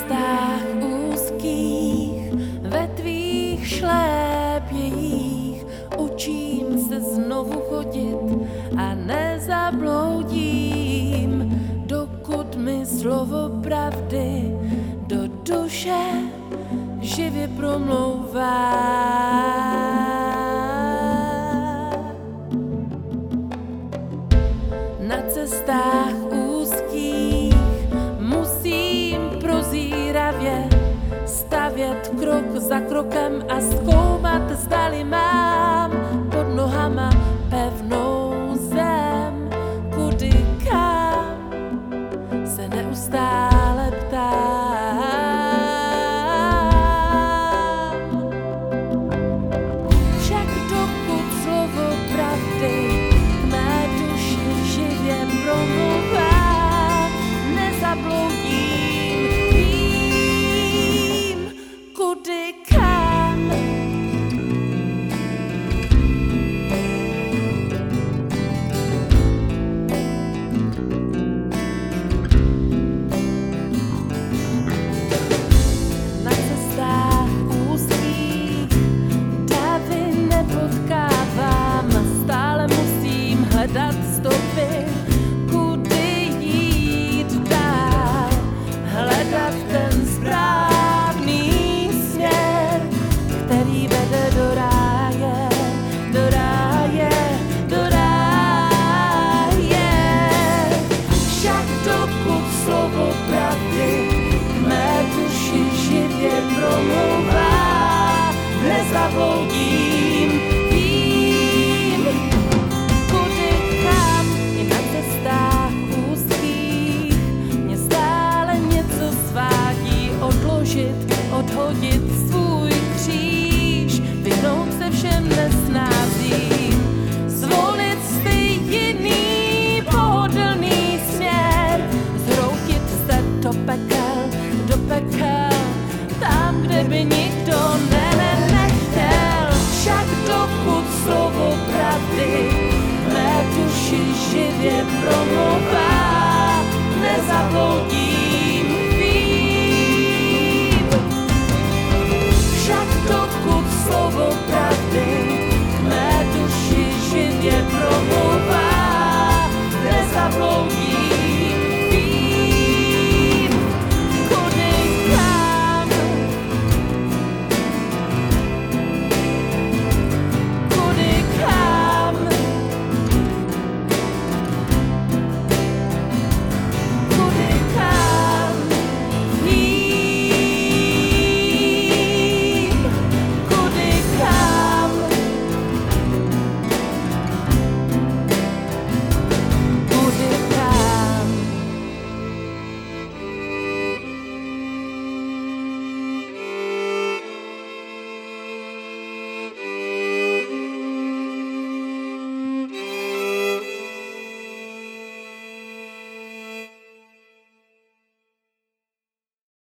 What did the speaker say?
cestách úzkých, ve tvých šlépějích učím se znovu chodit a nezabloudím, dokud mi slovo pravdy do duše živě promlouvá. Na cestách úzkých musím prozíravě stavět krok za krokem a zkoumat, zdali mám pod nohama pevnou zem, kudy kam se neustále ptám. Však dokud slovo pravdy k mé duši živě promluvá, nezabloudím, vím, kudy kam. Na cestách úzkých davy nepotkávám, stále musím hledat stopy, kudy jít dál, hledat ten správný směr, který vede do ráje, do ráje, do ráje. Však dokud slovo pravdy k mé duši živě promlouvá, nezabloudím, vím, kudy kam. I na cestách úzkých mě stále něco svádí odložit, odhodit